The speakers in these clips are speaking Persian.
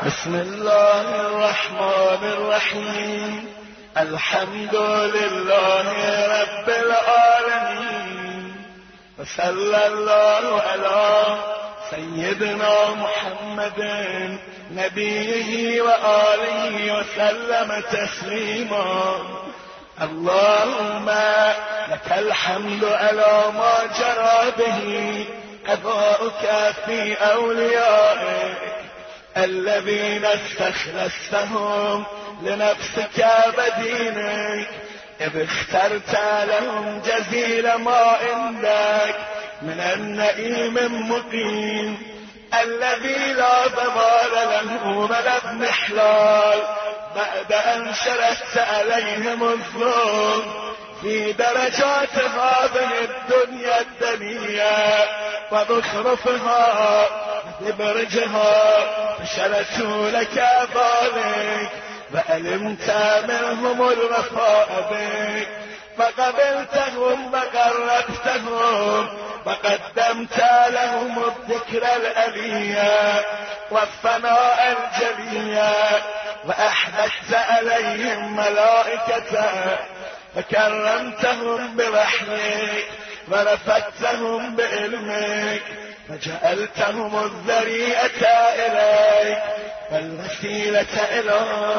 بسم الله الرحمن الرحيم. الحمد لله رب العالمين، وصلى الله على سيدنا محمد نبيه وآله وسلم تسليما. اللهم لك الحمد على ما جرى به قضاؤك في أوليائك الذين استخلصتهم لنفسك ودينك، إذ اخترت لهم جزيل ما عندك من النعيم المقيم الذي لا زوال له ولا اضمحلال، بعد أن شرعت عليهم الظلم في درجات هذه الدنيا الدنيا وزخرفها وبرجها، فشرعوا لك ذلك وعلمت منهم الوفاء بك فقبلتهم وقربتهم وقدمت لهم الذكر الأليا والثناء الجليا، وأحدثت عليهم ملائكته فكرمتهم بوحيك ورفعتهم بعلمك وجعلتهم الذريعة إليك والوسيلة إلى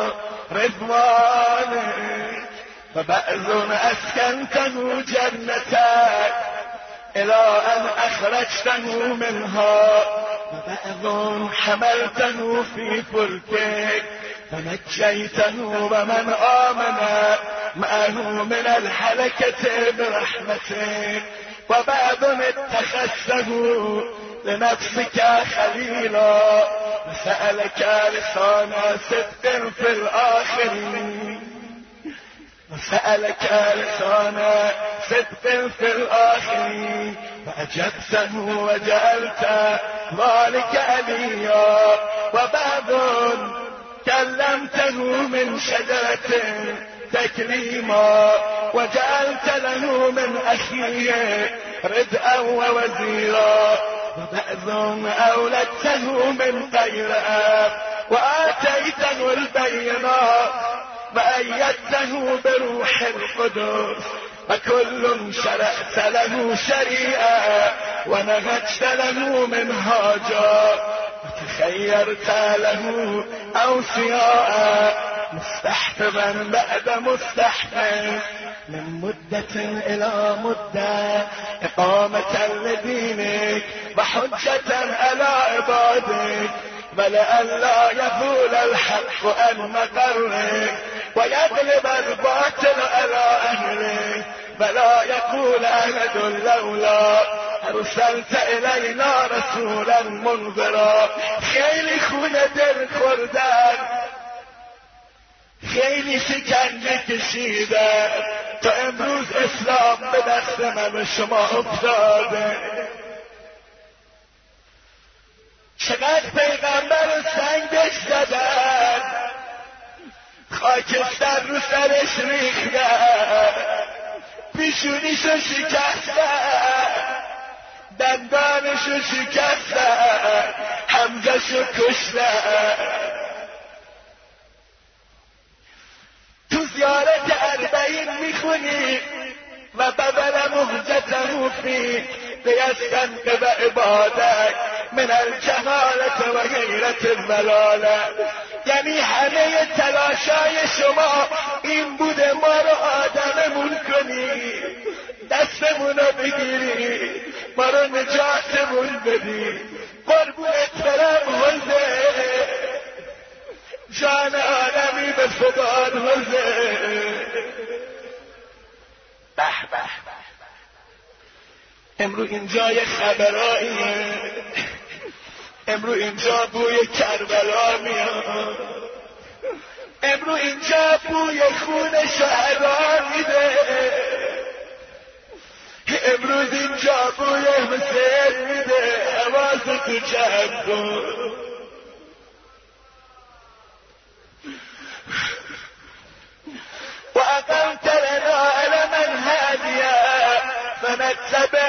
رضوانك، وبعض أسكنته جنتك إلى أن أخرجته منها، وبعض حملته في فلكك فنجيته ومن آمن معه من الهلكة برحمتك، وبعض اتخذته لنفسك خليلا وسألك لسان صدق في الآخرين، وسألك لسان صدق في الآخرين فأجبته وجعلت ذلك عليا، وبعض كلمته من شجرة تكليما وجعلت له من أخيه ردءا ووزيرا، وبعض أولدته من غير أب وآتيته البينات وأيدته بروح القدس، وكل شرعت له شريعة ونهجت له منهاجا وتخيرت له أوصياء مستحفظا بعد مستحفظ من مدة إلى مدة إقامة لدينك وحجة على عبادك، ولئلا يزول الحق عن مقرك ويغلب الباطل على أهله، ولا يقول أحد لولا أرسلت إلينا رسولا منذرا. خیلی خونه دل خوردن، خیلی شکنجه کشیدن تا امروز اسلام به دست من و شما افتاده. چقدر پیغمبر رو سنگش زدن، خاکستر رو سرش ریختن، پیشونیشو شکستن، دندانشو شکستن، حمزهشو کشتن. تو زیارت 40 میخونی و بدل مهجته فی لیستنقذ عبادک من الجهالة و غیرت الضلاله، یعنی همه تلاشای شما این بوده ما رو آدممون کنی، دستمونو بگیری، ما رو نجاتمون بدی. قربونت برم حوزه، جان آدمی به فدان حوزه. به به امرو اینجا یه خبراییه، امرو اینجا بوی کربلا میاد، امرو اینجا بوی خون شهدا میده، امروز اینجا بوی حسین میده. حواستو جمع کن. وأقمت لنا على منهاجها فنتبع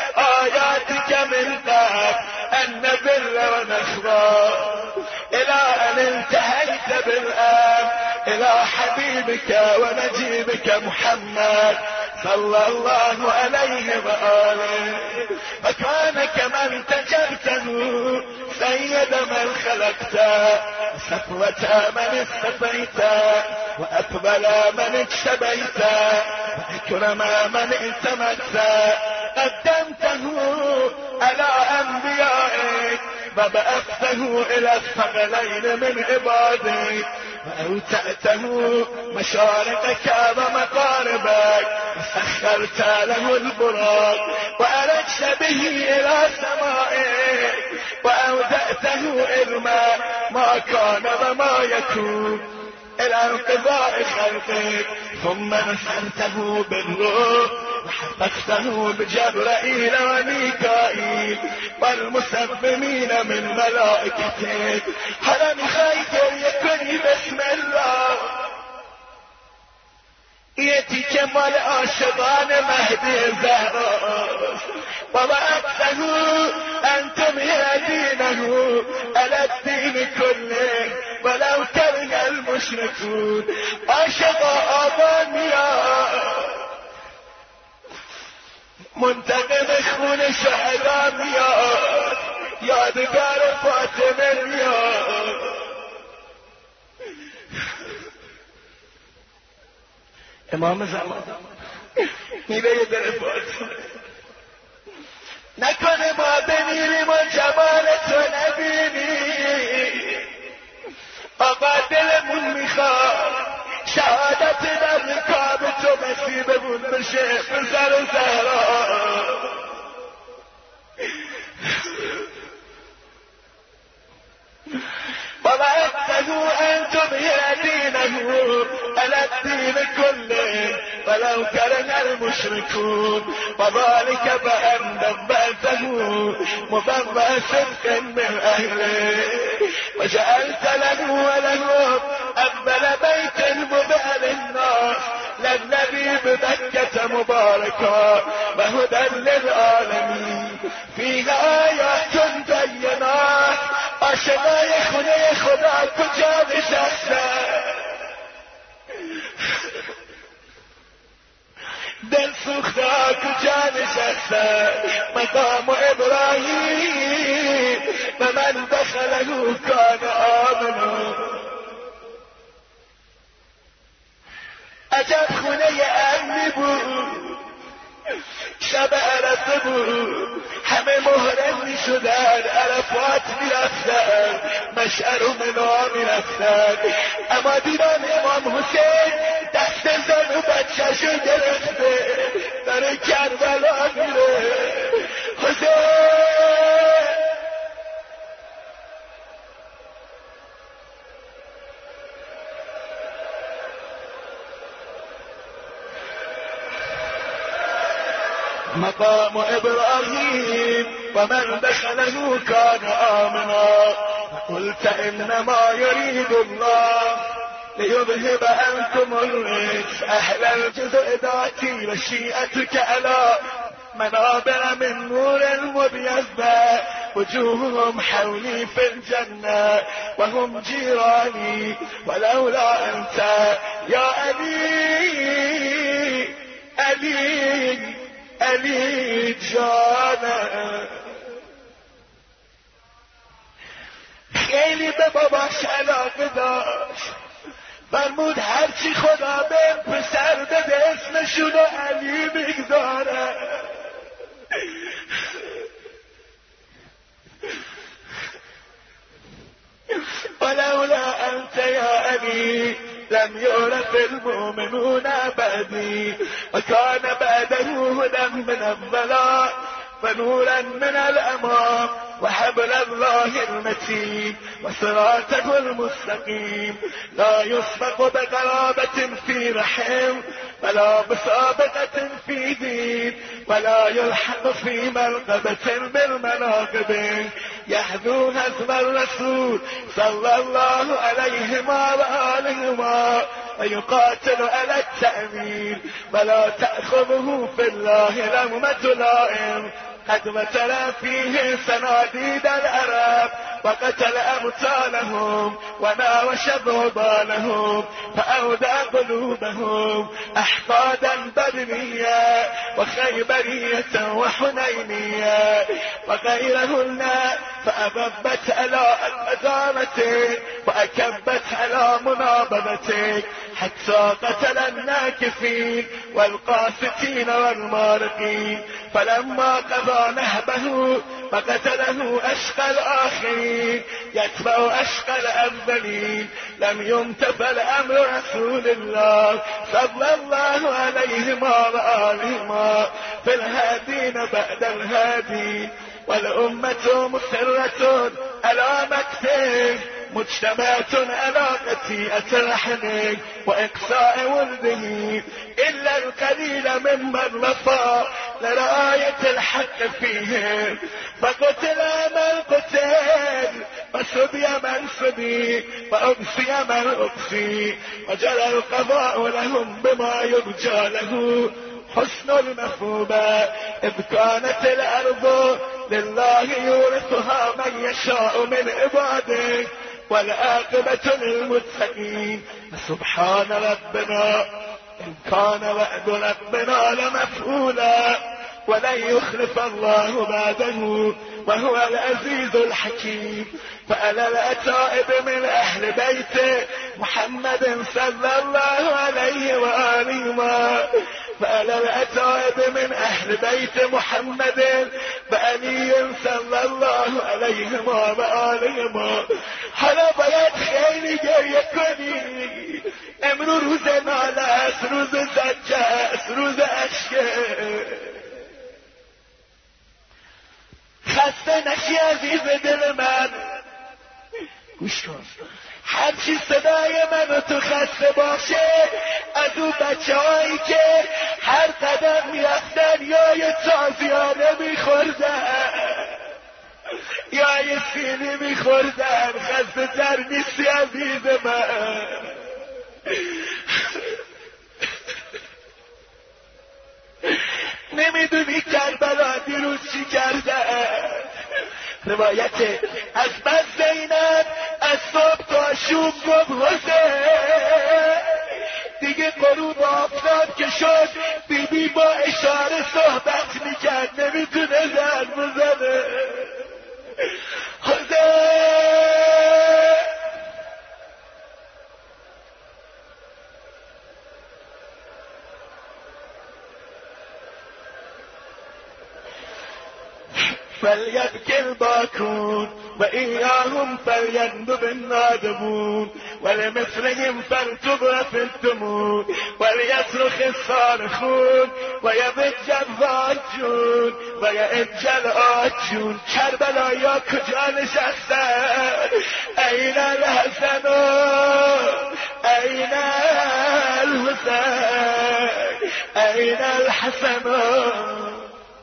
آياتك من بعد أن نبر ونخضع إلى أن انتهيت بالآن إلى حبيبك ونجيبك محمد صلى الله عليه وآله. فكان كمن تجرته سيد من خلقت، صفوة من اصطفيت، وأقبل من اجتبيت، وأكرم من ائتمت. قدمته على أنبيائك وبعثته إلى الثقلين من عبادك، وأوتأته مشارقك ومغاربك، وسخرت له البراق وأرجت به إلى سمائك، وأودأته علما ما كان وما يكون إلى انقضاء خلقك، ثم نصرته بالروح وحفظته بجبرائيل وميكائيل والمسبمين من ملائكتك. حرم خير يكن بسم الله يتي كمال عاشقان مهدي الزهراء، ووعدته أنتم يا دينه على الدين كله ولو كره المشركون. عاشق آبانياء منتقم خون شهدانياء، یادگار فاطمیاء. امام زمان میره دل فاطمه، نکنه ما بمیریم و جمال تو نبینیم. آقا دلمون میخواد شهادت در رکاب تو نصیبمون بشه پسر زهرا. ووعدته أنتم يا دينه على الدين كله ولو كره المشركون، وذلك بأن نبأته مبرأ صدق من أهله، وجعلت له ولهم أقبل بيت مبع للناس للنبي بمكة مباركا وهدى للعالمين. فيها آيات بينات عاشقای خونه خدا کجا نشستن، دل سوخته کجا نشستن. مقام ابراهیم و من دخله کان آمنا. عجب خونه امنی بود، شب عرفه بود، همه محرم می شدن، عرفات می رفتن، مشعر و منا می رفتن. اما دیدن امام حسین دست زن و بچه شو گرفته داره کربلا میره. حسین مقام ابراهیم و من دخله کان آمنا. قلت انما يريد الله ليذهب عنكم الرجس اهل الجزء ذاتي وشيئتك على منابر من نور مبيضة، وجوههم حولي في الجنة وهم جيراني، ولولا انت يا علي علي علی جانم. خیلی به باباش علاقه داشت، فرمود هرچی خدا به پسر بده اسمشونو علی بگذاره. ولولا انت یا علی لم يعرف المؤمنون بعدي، وكان بعده هدى من الضلال ونورا من الأمام وحبل الله المتين وصراطه المستقيم. لا يسبق بقرابة في رحم ولا بسابقة في دين، ولا يلحق في مرقبة بالمناقب. يحذو هزم الرسول صلى الله عليهما وآلهما ويقاتل على التأمين، ولا تأخذه في الله لومة لائم. قد مثل فيه صناديد العرب وقتل أمثالهم وناوش ضبالهم فأودى قلوبهم أحقادا بدنية وخيبرية وحنينية وغيرهن فأببت على أدامتك وأكبت على منابذتك حتى قتل الناكفين والقاستين والمارقين. فلما قضى نهبه فقتله أشقى الآخرين يتبع أشقى الأولين. لم يمتثل أمر رسول الله صلى الله عليهما وآلهما في الهادين بعد الهادين. والأمة مسرة على مكته مجتمعة على قطيئة رحمه وإقصاء ولده إلا القليل ممن وفى لرعاية الحق فيهم. فقتل من قتل وسبي من سبي وأقصي من أقصي وجرى القضاء لهم بما يرجى له حسن المثوبة. إذ كانت الأرض لله يورثها من يشاء من عباده والعاقبة للمتقين. سبحان ربنا إن كان وعد ربنا لمفعولا ولن يخلف الله بعده وهو العزيز الحكيم. فعلى الأتائب من أهل بيت محمد صلى الله عليه وآله فعلى الأتائب من أهل بيت محمد بألي صلى الله عليه وآله حالا باید خیلی گریه کنی. امروز روز ناله است، روز زجه است، روز عشقه. خسته نشی عزیز دل من، گوش کن. هرچی صدای منو تو خسته باشه از اون بچه هایی که هر قدم میرفتن یا یه تازیانه میخوردن یا یه سینی میخوردن، خسته تر نیستی عزیز من. نمیدونی کربلا دیروز چی کردن. روایت از من زینب از صبح تا شوم گفت حسین دیگه غروب آفتاب که شد بیبی با اشاره صحبت میکرد، نمیتونه زن بزنه. حسین فليبكي الباكون وإياهم فليندب النادبون ولمثلهم فلتبرف الدموع وليصرخ الصارخون ويضج الضاجون ويئج الآجون. کربلا یا کجا نشستن؟ أين الحسن أين الحسين أين الحسن؟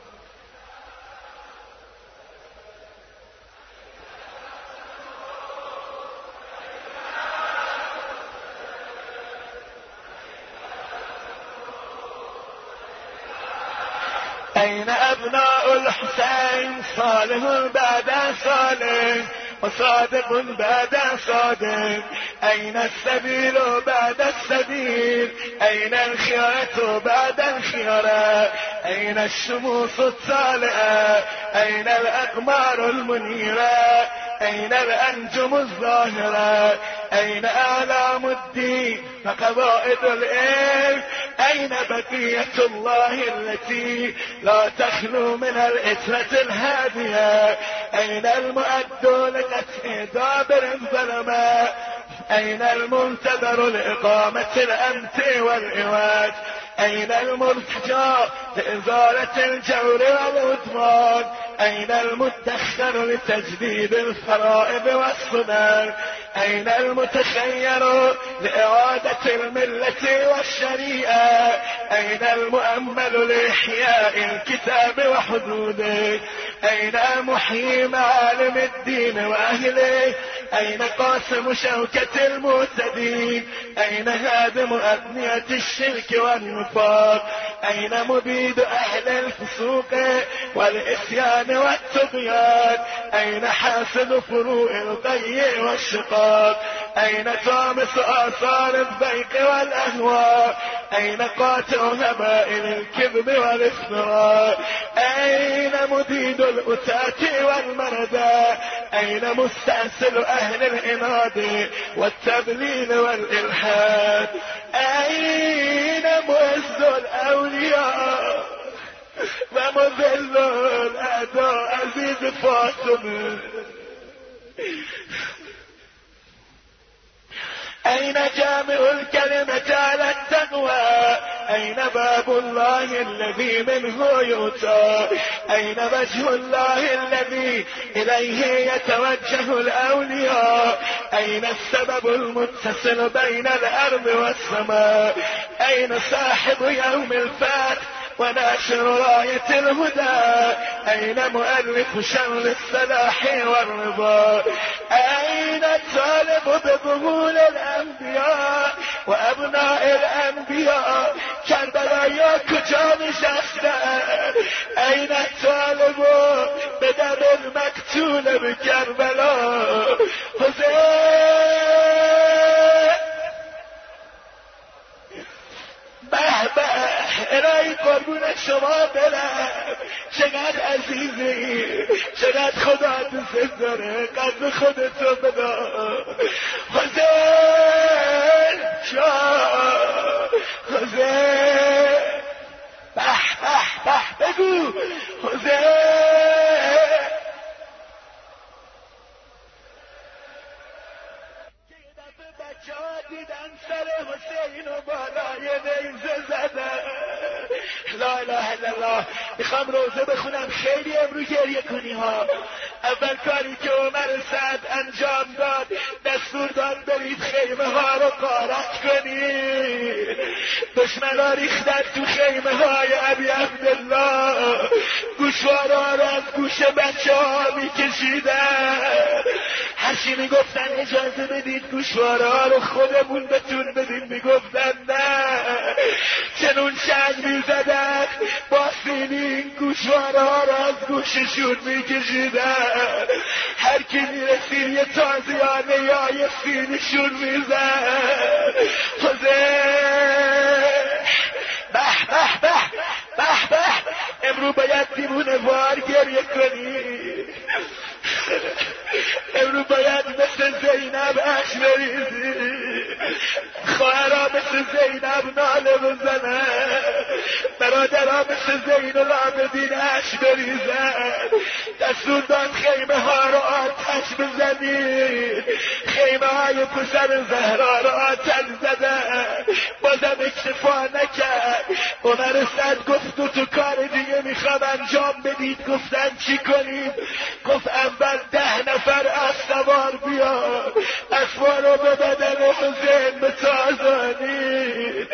أين أبناء الحسين؟ صالح بعد صالح وصادق بعد صادق. أين السبيل بعد السبيل؟ أين الخيرة بعد الخيرة؟ أين الشموس الطالعة؟ أين الأقمار المنيرة؟ أين الأنجم الظاهرة؟ أين أعلام الدين وقواعد العلم؟ أين بقية الله التي لا تخلو من الإثرة الهادية؟ أين المؤد لقتل دابر الظلماء؟ أين المنتظر لإقامة الأمت والإواج؟ أين المرتجى لإزالة الجور والعدوان؟ أين المدخر لتجديد الفرائض والسنن؟ أين المتخير لإعادة الملة والشريعة؟ أين المؤمل لإحياء الكتاب وحدوده؟ أين محيي معالم الدين وأهله؟ أين قاسم شوكة المعتدين؟ أين هادم أبنية الشرك والنفاق؟ أين مبيد أهل الفسوق والإسيان والطغيان؟ أين حاسد فروع الضيع والشقاق؟ أين طامس آثار الضيق والأهواء؟ أين قاطع هبائل الكذب والافتراء؟ أين مديد الأتاة والمردى؟ أين مستأصل أهل العناد والتضليل والإلحاد؟ أين معز الأولياء ومذل الأعداء عزيز فاطمة؟ أين جامع الكلمة على التقوى؟ أين باب الله الذي منه يؤتى؟ أين وجه الله الذي إليه يتوجه الأولياء؟ أين السبب المتصل بين الأرض والسماء؟ أين صاحب يوم الفتح وناشر راية الهدى؟ أين مؤلف شمل الصلاح والرضا؟ أين الطالب بظهور الأنبياء وأبناء الأنبياء؟ كربلاء کجا نشسته؟ أين الطالب بدم المقتول بكربلاء؟ به الهی قربون شما برم، چقدر عزیزی، چقدر خدا دوست داره، قدر خودتو بدا. حسین شاه، حسین به به به بگو حسین. بچه ها دیدن سر حسین و بالای نیزه زدن. لا اله الا الله. میخوام روزه بخونم، خیلی امرو گریه کنی ها. اول کاری که عمر سعد انجام داد، دستور داد برید خیمه ها رو غارت کنید. دشمن ها ریختن تو خیمه های ابی عبدالله، گوشوارا رو از گوش بچه ها میکشیدن. هرچی میگفتن اجازه بدید گوشوارا رو خودمون بتون بدیم، میگفتن نه. چنون چنگ میزدن با سینین گوشوارا رو از گوششون میکشیدن. هر کی میرسید یه تازیانه یا یه سینشون میزد. به به به به به. امرو باید دیوونه وار گریه کنی. امرو باید مثل زینب اش بریزی. خواهرها مثل زینب ناله بزنن، برادرها مثل زین العابدین اش بریزن. دستور داد خیمه ها رو آتش بزنید. خیمه های پسر زهرا رو آتش زدن، بازم اکتفا نکرد. عمر سعد گفت تو کار دیگه میخوام انجام بدید. گفتن چی کنیم؟ گفت اول 10 نفر از سوار بیار، اسوار رو به بدن حسین بتازانید.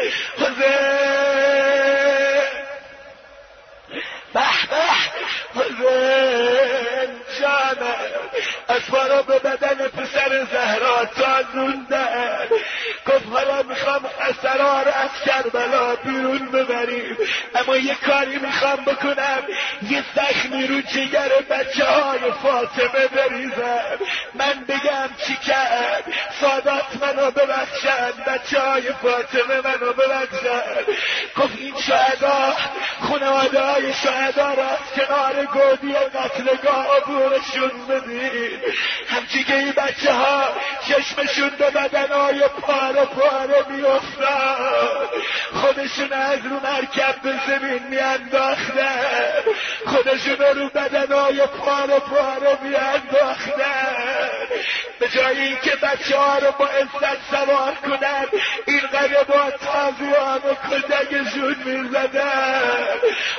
حسین به به، حسین جانم، اسوار رو به بدن پسر زهرا تازوندن. گفت حالا میخوام اسرار از کربلا بیرون ببریم، اما یه کاری میخوام بکنم، یه زخمی رو جگر بچه های فاطمه بریزم، من بگم چی کرد، سادات منو ببخشن، بچه های فاطمه منو ببخشن. گفت این شهدا، خانواده های شهدا را از کنار گودی قتلگاه عبورشون بدید. همچی که این بچه ها چشمشون به بدنهای پاره پاره میافتاد، خودشون از رو مرکب به زمین میانداختن، خودشون رو بدنهای پاره پاره میانداختن. به جای اینکه بچه ها رو با عزت سوار کنن، این قدر با تازیان و کدگشون میزدن.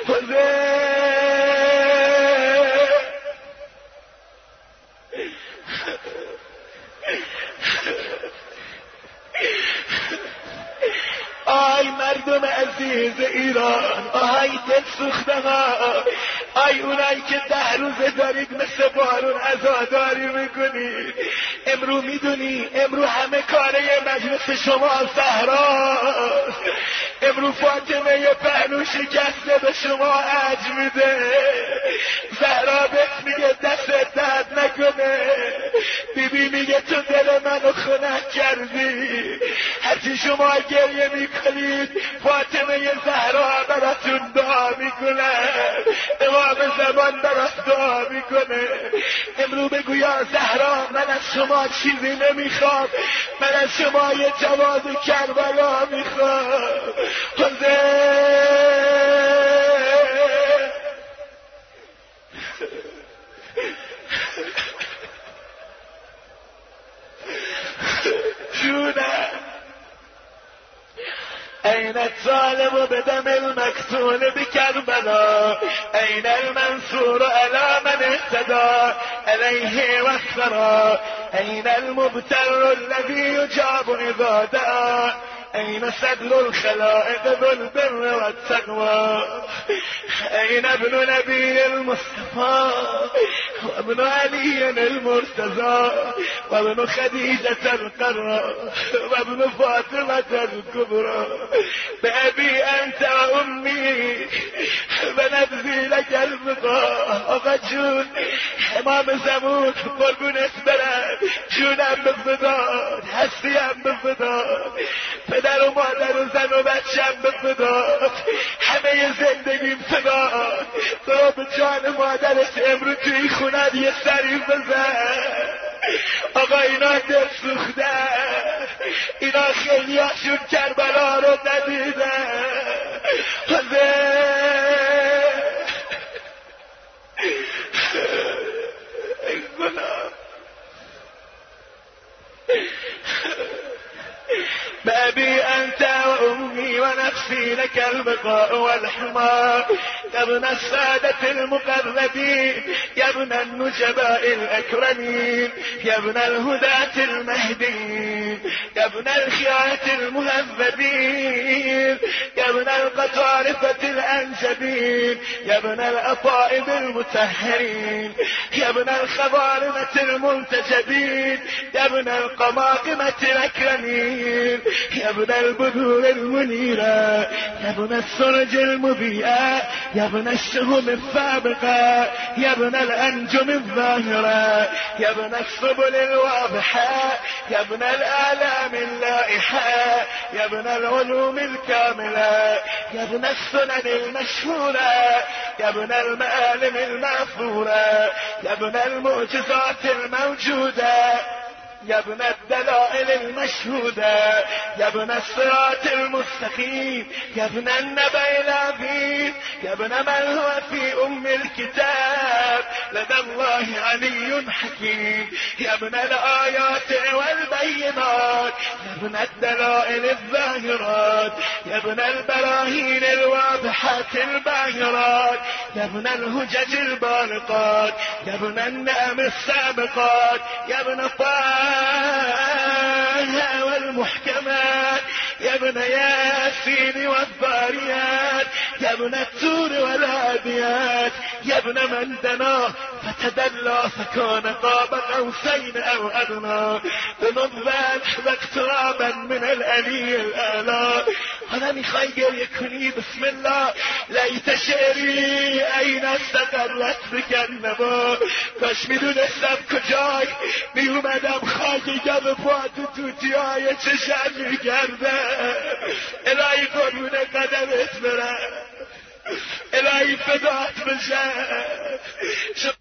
آی مردم عزیز ایران، آی دل سوخته ها، آی اونایی که 10 روزه دارید مثل بارون عزاداری میکنید. امرو میدونی امرو همه کاره مجلس شما زهراست. امرو فاطمه یه پهلو شکسته به شما عج میده. زهرا بهت میگه دست درد نکنه. بیبی میگه تو دل منو خنک کردی. هرچی شما گریه میکنید فاطمه زهرا براتون دعا میکنه، امام زمان برات دعا میکنه. امرو بگو یا زهرا من از شما چیزی نمیخوام، من از شما یه جواد کربلا میخوام. جونه أين الظالم بدم المقتول بكربلاء، أين المنصور على من اهتدى عليه وافترى، أين المبتر الذي يجاب إذا دعا، أين سدل الخلائق ذو البر والتقوى، أين ابن نبي المصطفى وابن علي المرتضى وابن خديجة القرى وابن فاطمة الكبرى، بأبي أنت وأمي بنبذي لك البقاء. آقا جون امام زمان قربونت برم، جونم به فدا، هستیم به فدا، پدر و مادر و زن و بچم به فدا، همه زندگیم فدا. تو به جان مادرت امرو توی خونت یه سری بزن. آقا اینا دل سوختن، اینا خیلی هاشون کربلا رو ندیدن. ای گناه بأبي أنت وأمي ونفسي لك البقاء والحمار، يا ابن السادة المقربين، يا ابن النجباء الأكرمين، يا ابن الهداة المهديين، يا ابن الخيارة المهذبين، يا ابن القطارفة الأنجبين، يا ابن الأطائب المتهرين، يا ابن الخضارمة المنتجبين، يا ابن القماقمة الأكرمين، يا ابن البذور المنيرة، يا ابن السرج المضيئة، يا ابن الشهم السابقة، يا ابن الأنجم الظاهرة، يا ابن السبل الواضحة، يا ابن الآلام اللائحة، يا ابن العلوم الكاملة، يا ابن السنن المشهورة، يا ابن المآلم المأثورة، يا ابن المعجزات الموجودة، يا ابن الدلائل المشهودة، يا ابن الصراط المستقيم، يا ابن النبأ العظيم، يا ابن من هو في أم الكتاب لدى الله علي حكيم، يا ابن الآيات والبينات، يا ابن الدلائل الظاهرات، يا ابن البراهين الواضحات الباهرات، يا ابن الهجج البالغات، يا ابن النعم السابقات، يا ابن طه والمحكمات، يا ابن ياسين والضاريات، يا ابن التور والعاديات، يا ابن من دنا فتدلى فكان قاب قوسين او ادنى، بنضبا واقترابا من العلي الاعلى. حالا میخوای گریه کنی؟ بسم الله. لیت شعری این استقرت بکنما، کاش میدونستم کجای میومدم خاکی گم پا تو توتی های چشم میگرده. الهی قربون قدمت برم، الهی فدات بشم.